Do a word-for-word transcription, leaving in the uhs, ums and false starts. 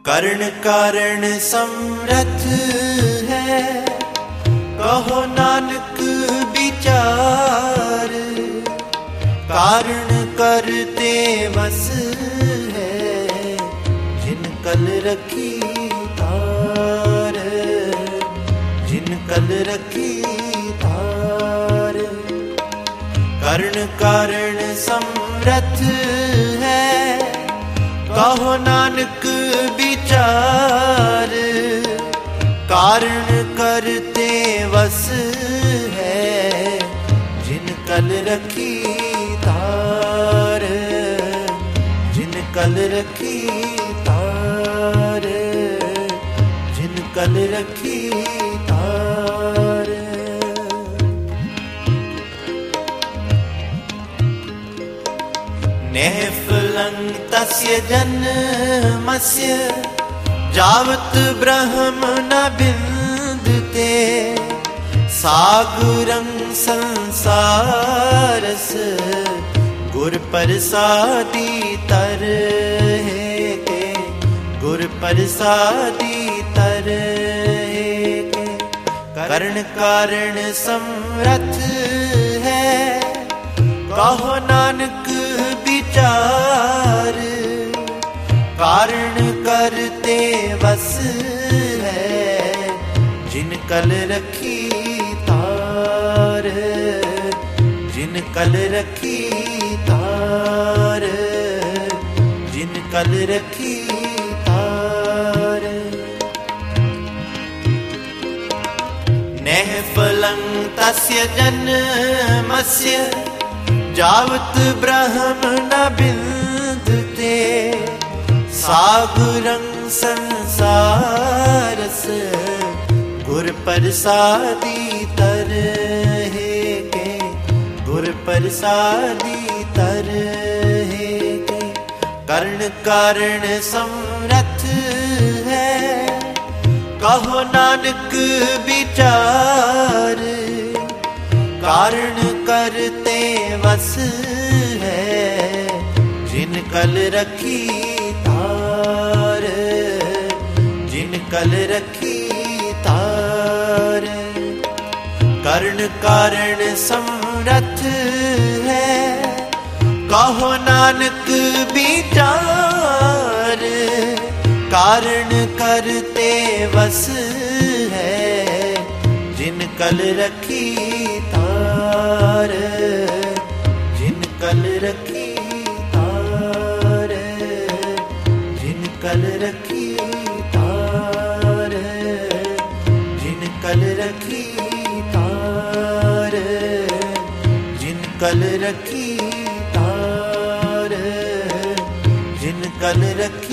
कर्ण कारण समरथ है, कहो नानक विचार। कारण करते बस है, जिन कल रखी तार। जिन कल रखी तार। कर्ण कारण समरथ है, कहो नानक विचार। कारण करते वस है, जिन कल रखी तार। जिन कल रखी तार। जिन कल रखी तार। नेफलं तस्य जन्मस्य, जावत् ब्रह्म न विन्दते। सागरं संसारस, गुर प्रसादी तर है। गुर प्रसादी तर है। कर्ण कारण समरथ है, कहो नानक विचार। कारण करते बस है, जिन कल रखी तार। जिन कल रखी तार। जिन कल रखी तार। नेफलं तस्य जन्मस्य, जावत् ब्रह्म न विन्दते। सागरं संसारस, गुर प्रसादी तर है। गुर प्रसादी तर है। कर्ण कारण समरथ है, कहो नानक विचार। कारण करते वस है, जिन कल रखी तार। जिन कल रखी तार। कर्ण कारण समरथ है, कहो नानक विचार। कारण करते वस है, जिन कल रखी तार। जिन कल रखी तार। जिन कल रखी तार। जिन कल रखी तार। जिन कल रखी तार। जिन कल रखी